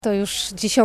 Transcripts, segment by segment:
To już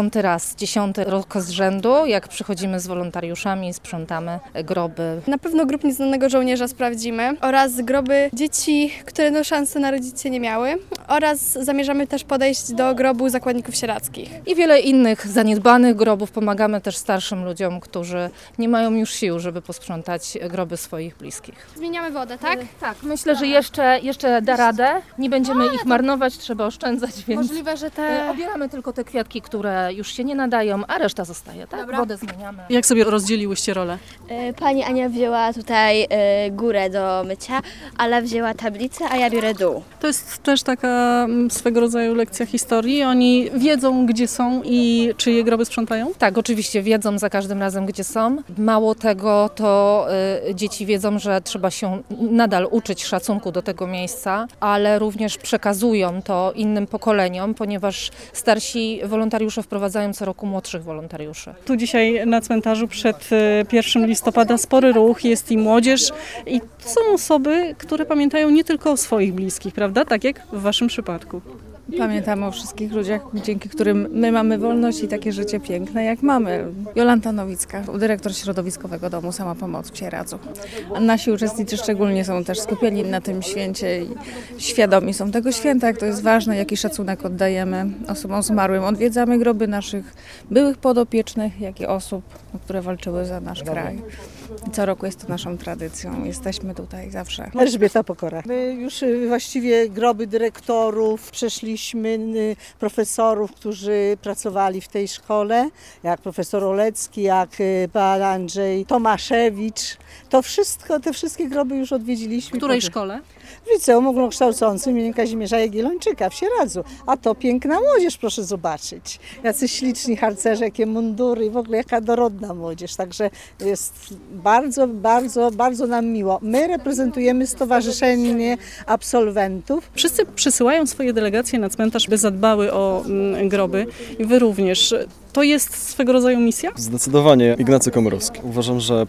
10 rok z rzędu, jak przychodzimy z wolontariuszami, sprzątamy groby. Na pewno grób nieznanego żołnierza sprawdzimy oraz groby dzieci, które szansy narodzić się nie miały, oraz zamierzamy też podejść do grobu zakładników sierackich. I wiele innych zaniedbanych grobów. Pomagamy też starszym ludziom, którzy nie mają już sił, żeby posprzątać groby swoich bliskich. Zmieniamy wodę, tak? Tak, myślę, że jeszcze da radę. Nie będziemy ich marnować, trzeba oszczędzać, więc Możliwe, że te... obieramy tylko te kwiatki, które już się nie nadają, a reszta zostaje, tak? Dobra. Wodę zmieniamy. Jak sobie rozdzieliłyście rolę? Pani Ania wzięła tutaj górę do mycia, Ala wzięła tablicę, a ja biorę dół. To jest też taka swego rodzaju lekcja historii. Oni wiedzą, gdzie są i czyje groby sprzątają? Tak, oczywiście wiedzą za każdym razem, gdzie są. Mało tego, to dzieci wiedzą, że trzeba się nadal uczyć szacunku do tego miejsca, ale również przekazują to innym pokoleniom, ponieważ starsi wolontariusze wprowadzają co roku młodszych wolontariuszy. Tu dzisiaj na cmentarzu przed 1 listopada spory ruch, jest i młodzież i to są osoby, które pamiętają nie tylko o swoich bliskich, prawda? Tak jak w waszym przypadku. Pamiętamy o wszystkich ludziach, dzięki którym my mamy wolność i takie życie piękne, jak mamy. Jolanta Nowicka, dyrektor Środowiskowego Domu Samopomocy w Sieradzu. A nasi uczestnicy szczególnie są też skupieni na tym święcie i świadomi są tego święta, jak to jest ważne, jaki szacunek oddajemy osobom zmarłym. Odwiedzamy groby naszych byłych podopiecznych, jak i osób, które walczyły za nasz kraj. I co roku jest to naszą tradycją. Jesteśmy tutaj zawsze. Elżbieta Pokora. My już właściwie groby dyrektorów przeszliśmy, profesorów, którzy pracowali w tej szkole, jak profesor Olecki, jak pan Andrzej Tomaszewicz. To wszystko, te wszystkie groby już odwiedziliśmy. W której szkole? W Liceum Ogólnokształcącym im. Kazimierza Jagiellończyka w Sieradzu. A to piękna młodzież, proszę zobaczyć. Jacy śliczni harcerze, jakie mundury i w ogóle jaka dorodna młodzież. Także jest bardzo, bardzo, bardzo nam miło. My reprezentujemy Stowarzyszenie Absolwentów. Wszyscy przysyłają swoje delegacje na cmentarz, by zadbały o groby i wy również. To jest swego rodzaju misja? Zdecydowanie Ignacy Komorowski. Uważam, że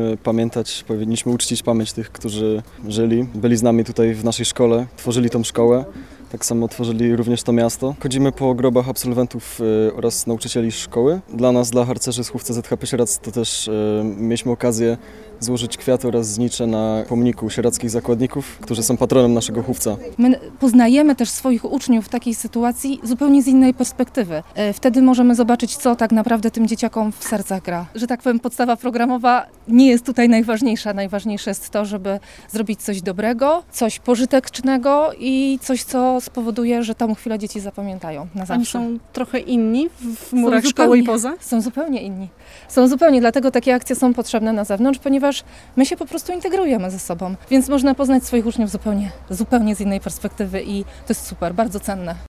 powinniśmy uczcić pamięć tych, którzy żyli, byli z nami tutaj w naszej szkole, tworzyli tą szkołę. Tak samo tworzyli również to miasto. Chodzimy po grobach absolwentów oraz nauczycieli szkoły. Dla nas, dla harcerzy z Chówca ZHP Sieradz, to też mieliśmy okazję złożyć kwiaty oraz znicze na pomniku sierackich zakładników, którzy są patronem naszego Chówca. My poznajemy też swoich uczniów w takiej sytuacji zupełnie z innej perspektywy. Wtedy możemy zobaczyć, co tak naprawdę tym dzieciakom w sercach gra. Że tak powiem, podstawa programowa nie jest tutaj najważniejsza. Najważniejsze jest to, żeby zrobić coś dobrego, coś pożytecznego i coś, co spowoduje, że tą chwilę dzieci zapamiętają na zawsze. Oni są trochę inni w murach szkoły i poza? Są zupełnie inni. Dlatego takie akcje są potrzebne na zewnątrz, ponieważ my się po prostu integrujemy ze sobą. Więc można poznać swoich uczniów zupełnie z innej perspektywy i to jest super, bardzo cenne.